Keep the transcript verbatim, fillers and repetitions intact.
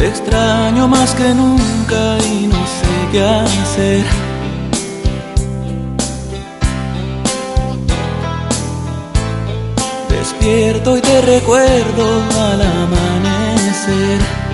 Te extraño más que nunca y no sé qué hacer. Despierto y te recuerdo al amanecer.